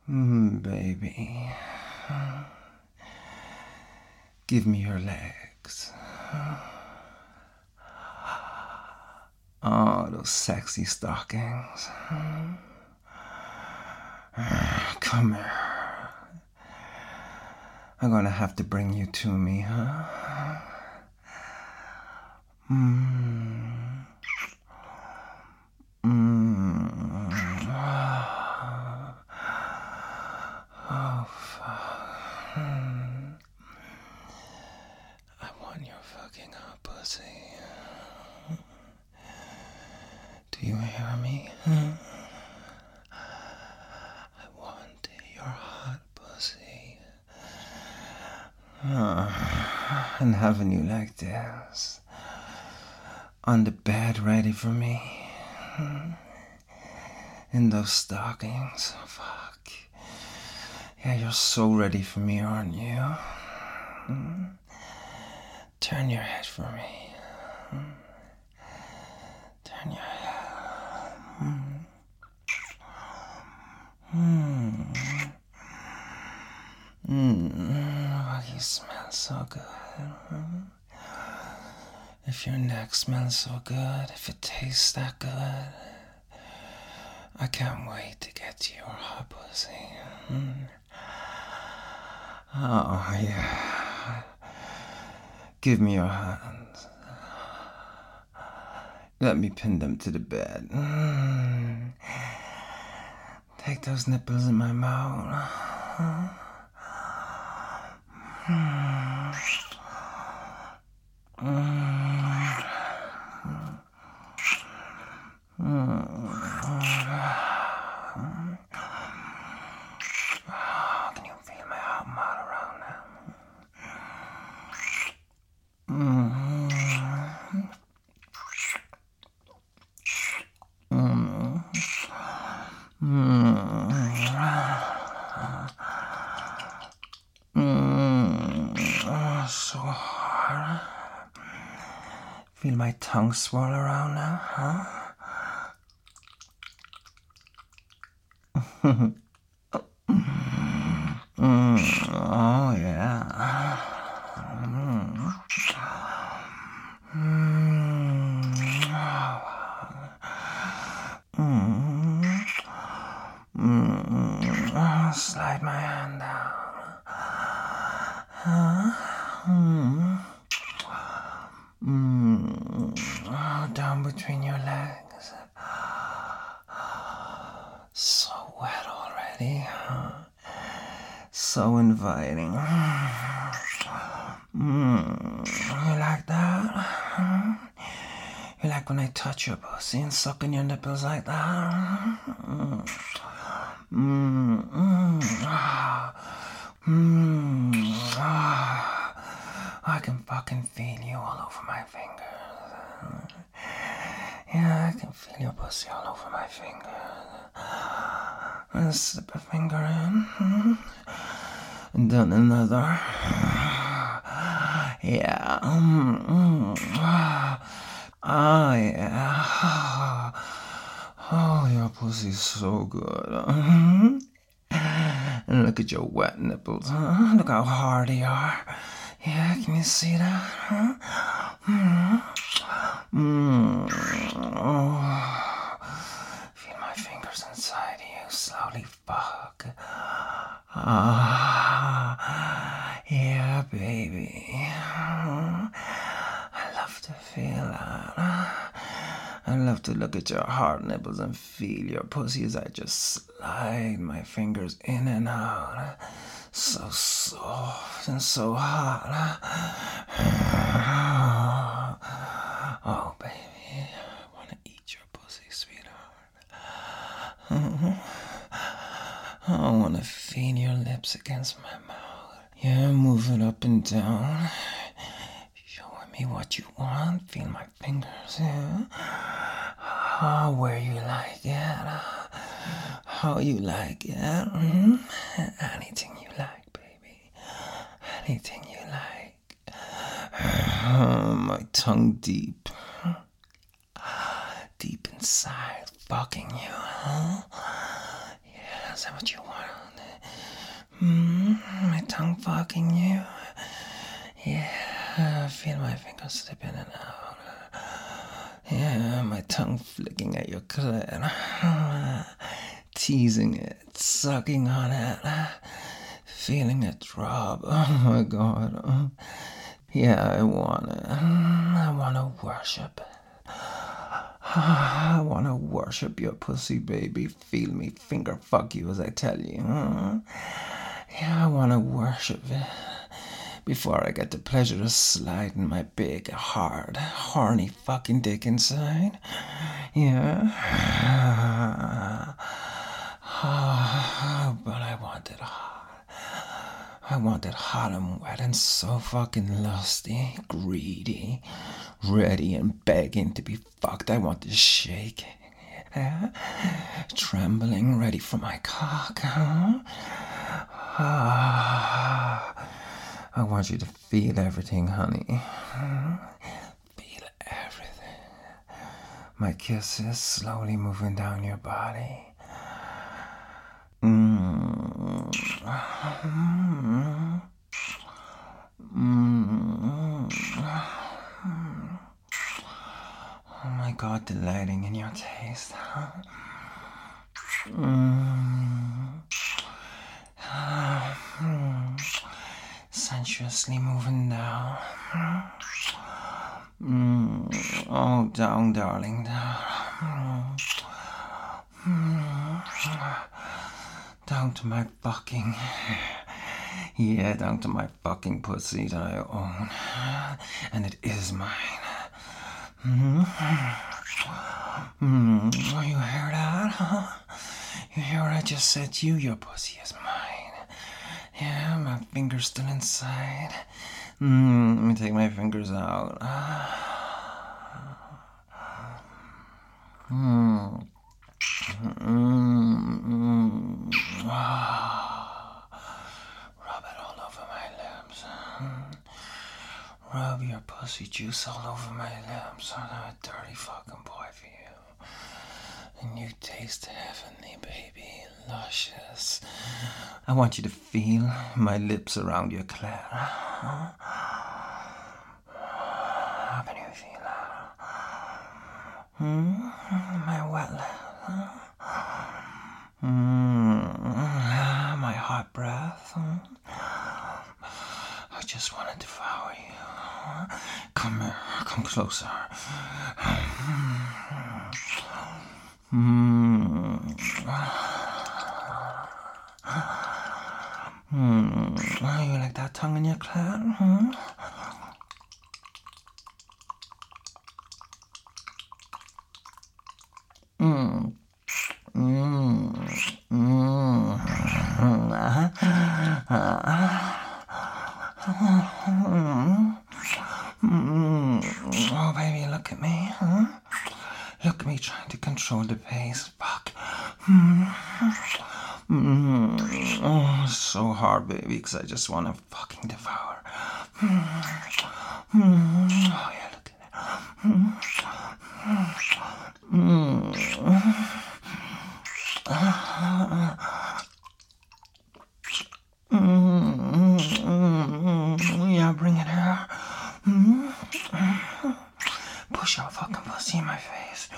Baby. Give me your legs. Oh, those sexy stockings. Come here. I'm gonna have to bring you to me, huh? Oh, fuck. I want your fucking hot pussy. Do you hear me? I want your hot pussy. And having you like this, on the bed ready for me, in those stockings. Fuck. Yeah, you're so ready for me, aren't you? Turn your head for me. Turn your head. Oh, you smell so good. If your neck smells so good, if it tastes that good, I can't wait to get to your hot pussy. Oh, yeah. Give me your hands. Let me pin them to the bed. Take those nipples in my mouth. Can you feel my hot mouth around now? So hard. Feel my tongue swirl around now, huh? Oh, yeah. Slide my hand down. Down between your legs. So wet already, huh? So inviting. You like that? You like when I touch your pussy and suck in your nipples like that? I can fucking feel you all over my fingers. Yeah, I can feel your pussy all over my fingers. And slip a finger in, and then another. Yeah. Oh, yeah. Oh, your pussy's so good. And look at your wet nipples. Look how hard they are. Yeah, can you see that? Feel my fingers inside you. Slowly fuck. Yeah, baby. I love to feel that. I love to look at your hard nipples and feel your pussy as I just slide my fingers in and out. So soft and so hot. Oh, baby, I want to eat your pussy, sweetheart. I want to feel your lips against my mouth. Yeah, move it up and down. Showing me what you want. Feel my fingers, yeah. Oh, where you like it. How you like it. Anything you like, baby. Anything you like. My tongue deep. Deep inside, fucking you, huh? Yeah, is that what you want? My tongue fucking you. Yeah, feel my fingers slip in and out. Yeah, my tongue flicking at your clit. Teasing it, sucking on it, feeling it drop. Oh my god. Yeah, I want it. I want to worship it. I want to worship your pussy, baby. Feel me finger fuck you as I tell you. Yeah, I want to worship it before I get the pleasure of sliding my big, hard, horny fucking dick inside. Yeah. But I want it hot. I want it hot and wet and so fucking lusty, greedy, ready and begging to be fucked. I want to shake. Yeah. Trembling, ready for my cock. I want you to feel everything, honey. Feel everything. My kisses slowly moving down your body. Oh my god, delighting in your taste, huh? Sensuously moving down. Oh, down, darling, down. Down to my fucking... Yeah, down to my fucking pussy that I own. And it is mine. Oh, you hear that, huh? You hear what I just said to you? Your pussy is mine. Yeah, my finger's still inside. Let me take my fingers out. Rub it all over my lips. Rub your pussy juice all over my lips. I'm a dirty fucking boy for you. And you taste heavenly, baby. Luscious. I want you to feel my lips around your clit. How can you feel that? My wet lips. My hot breath. I just want to devour you. Come here, come closer. You like that tongue in your clit? Oh, baby, look at me, huh? Look at me trying to control the pace. Fuck. Oh, so hard, baby, because I just want to fucking devour. Oh, yeah, look at it. Yeah, bring it here. Push your fucking pussy in my face.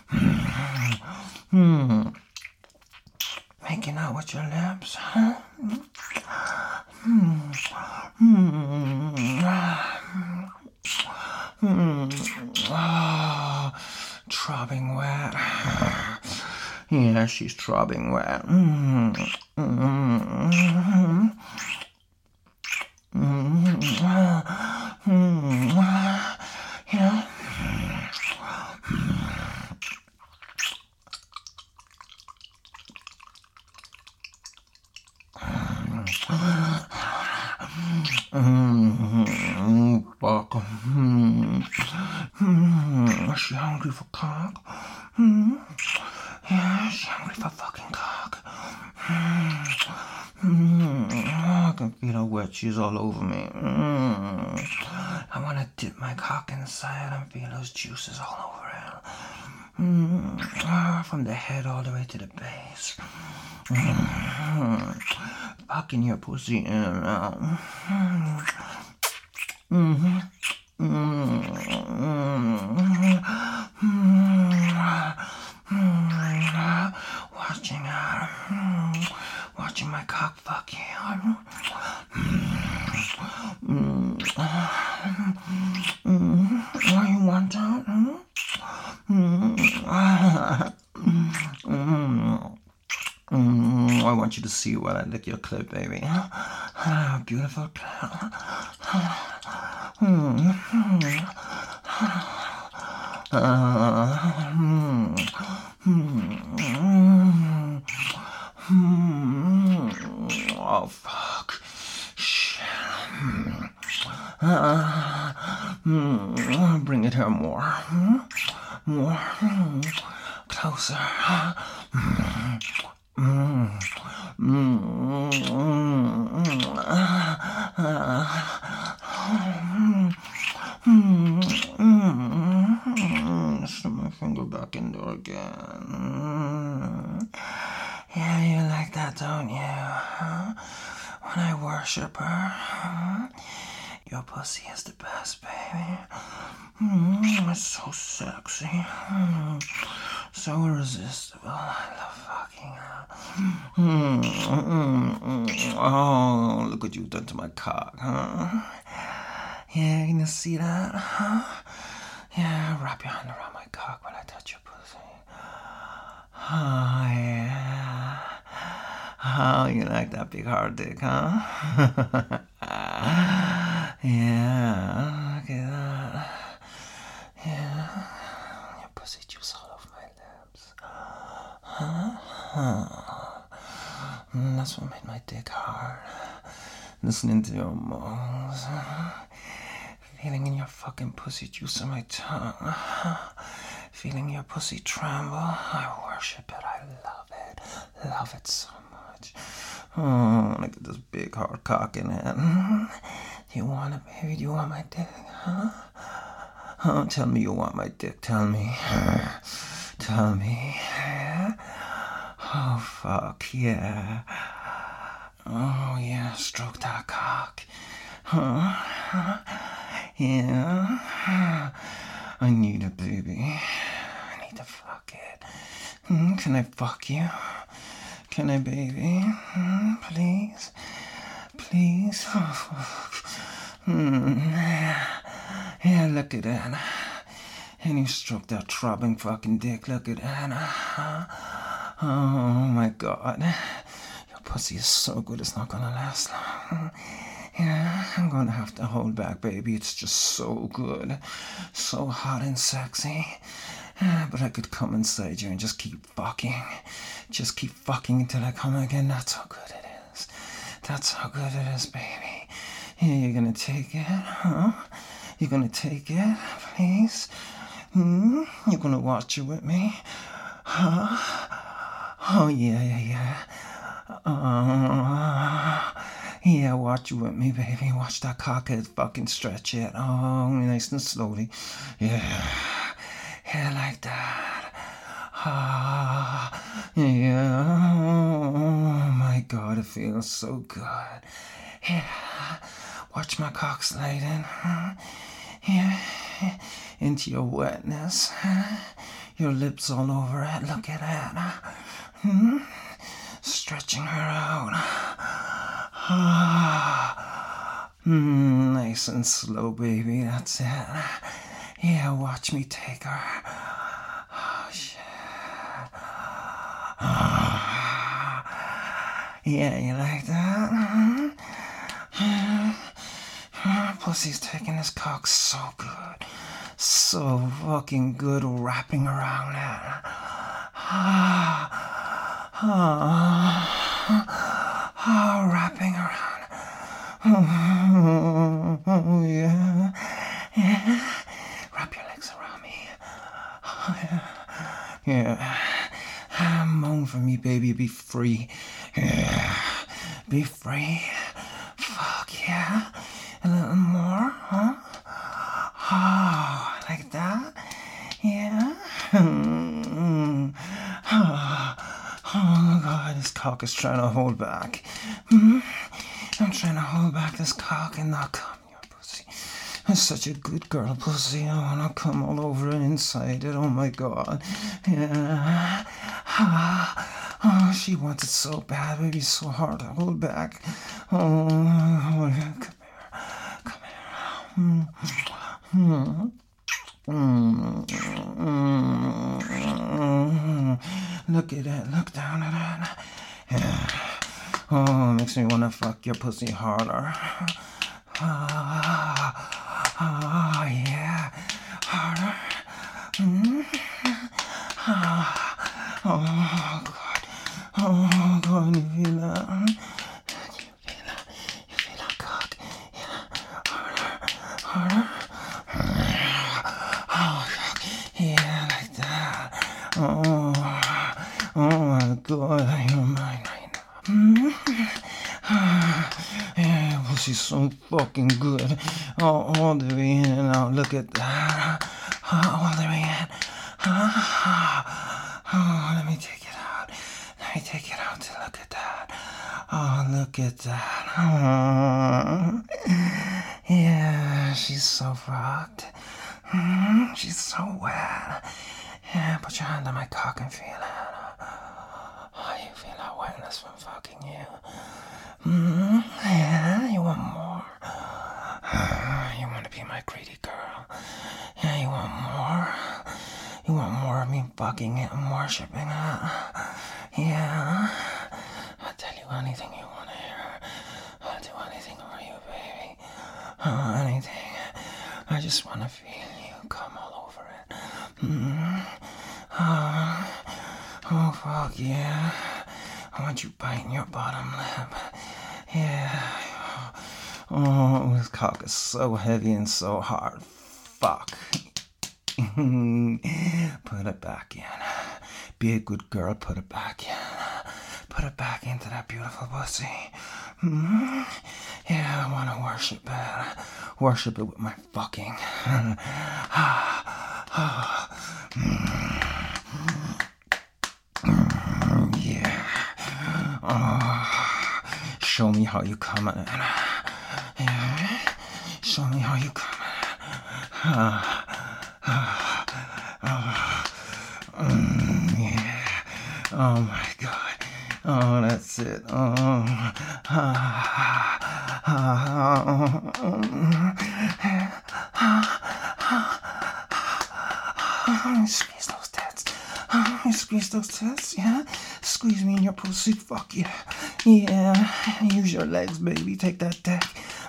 Making out with your lips, huh? Throbbing wet. Yeah, she's throbbing wet. Yeah. Fuck. Is she hungry for cock? Yeah, she's hungry for fucking cock. I can feel how wet she's all over me. I want to dip my cock inside and feel those juices all over it. From the head all the way to the base. Fucking your pussy in and out. Watching my cock fuck you. You want that? I want you to see while I lick your clit, baby. Beautiful clit. Oh, fuck. Shit. Bring it here more. More. Closer. Slip my finger back in there again. Yeah, you like that, don't you? When I worship her, your pussy is the best, baby. It's so sexy. So irresistible. I love fucking her. Oh, look what you've done to my cock, huh? Yeah, can you see that? Huh? Yeah, wrap your hand around my cock when I touch your pussy. Oh, yeah. Oh, you like that big hard dick, huh? Yeah, look at that. Yeah, your pussy juice all over my lips. That's what made my dick hard. Listening to your moans. Feeling in your fucking pussy juice on my tongue. Feeling your pussy tremble. I worship it. I love it. Love it so much. Oh, look at this big hard cock in it. Do you want it, baby? Do you want my dick? Huh? Oh, tell me you want my dick. Tell me. Tell me. Oh, fuck, yeah. Oh, yeah, stroke that cock. Huh? Yeah. I need it, baby. I need to fuck it. Can I fuck you? Can I, baby? Please? Please? Yeah, look at that. And you stroke that throbbing fucking dick. Look at that. Oh, my God. Your pussy is so good, it's not gonna last long. Yeah, I'm gonna have to hold back, baby. It's just so good. So hot and sexy. But I could come inside you and just keep fucking. Just keep fucking until I come again. That's how good it is. That's how good it is, baby. Yeah, you're gonna take it, huh? You're gonna take it, please? You're gonna watch it with me? Huh? Oh, yeah. Yeah, watch it with me, baby. Watch that cockhead fucking stretch it. Oh, nice and slowly. Yeah, like that. Yeah. Oh, my God, it feels so good. Yeah, watch my cock slide in. Yeah, into your wetness. Your lips all over it. Look at that. Stretching her out. Nice and slow, baby. That's it. Yeah, watch me take her. Oh, shit. Yeah, you like that? Pussy's taking his cock so good. So fucking good wrapping around that. Wrapping around. Oh, yeah. Wrap your legs around me. Yeah. Moan for me, baby. Be free. Yeah. Be free. Fuck yeah. A little more, huh? Oh, like that? Yeah. cock is trying to hold back. I'm trying to hold back this cock and not come your pussy. It's such a good girl pussy. I wanna come all over and inside it. Oh my god. Yeah. Oh, she wants it so bad, baby, so hard to hold back. Oh, come here. Come here. Look at it. Look down at it. Yeah. Oh, makes me wanna fuck your pussy harder. Yeah. Harder. Oh, God. Oh, God, you feel that? You feel that cock? Yeah. Harder. Oh, yeah, like that. Oh my God, you're mine right now. Yeah, pussy's so fucking good. All the way in and out. Look at that. All the way in. Oh, let me take it out. Let me take it out to look at that. Oh, look at that. Oh. Yeah, she's so fucked. She's so wet. Yeah, put your hand on my cock and feel it. Oh, you feel that wetness from fucking you. Yeah, you want more? You want to be my greedy girl? Yeah, you want more? You want more of me fucking it and worshipping it? Yeah. I'll tell you anything you want to hear. I'll do anything for you, baby. Anything. I just want to feel you come all over it. Oh, fuck yeah. I want you biting your bottom lip. Yeah. Oh, this cock is so heavy and so hard. Fuck. Put it back in. Be a good girl, put it back in. Put it back into that beautiful pussy. Yeah, I want to worship it. Worship it with my fucking. Yeah. Show me how you come in. Yeah. Show me how you come in. Yeah. Oh my God. Oh, that's it. Squeeze those tits. Squeeze those tits. Yeah. Squeeze me in your pussy. Fuck yeah. Yeah. Use your legs, baby. Take that dick.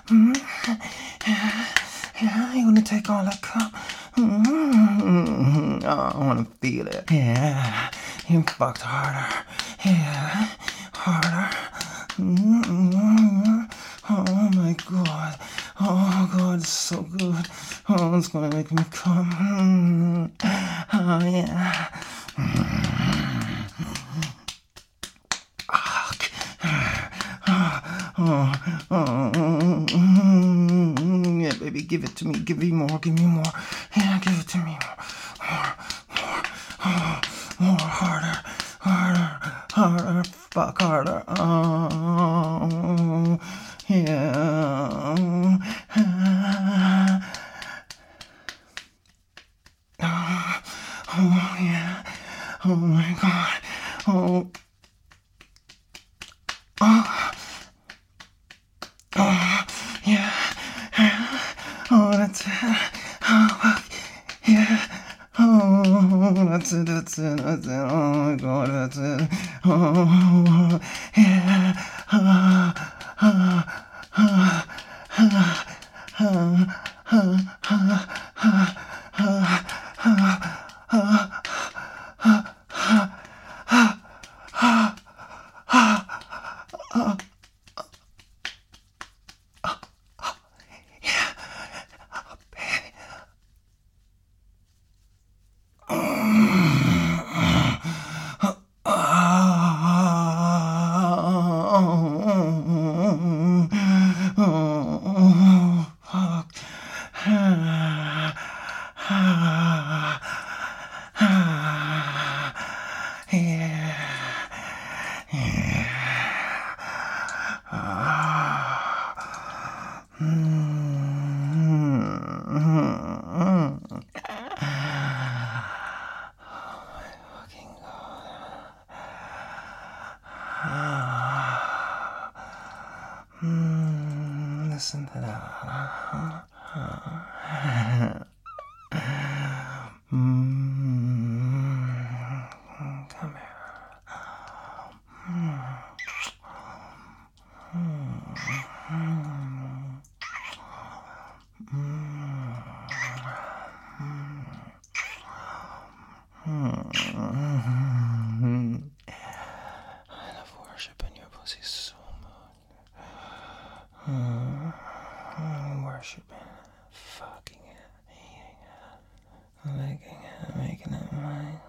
Yeah. You wanna take all that cum? Oh, I wanna feel it. Yeah. You fucked harder. Yeah. Harder. Oh my God. Oh God, it's so good. Oh, it's gonna make me come. Oh yeah. Yeah, baby, give it to me. Give me more. Give me more. Yeah, give it to me more. More. Harder. Fuck harder. Oh, yeah. Oh, yeah. Oh, my God. Oh, yeah. Oh, that's it. Oh, yeah. Oh, that's it. Oh my God, that's it. Oh, yeah. I love worshiping your pussy so much. Worshiping, fucking it, eating it, licking it, making it mine.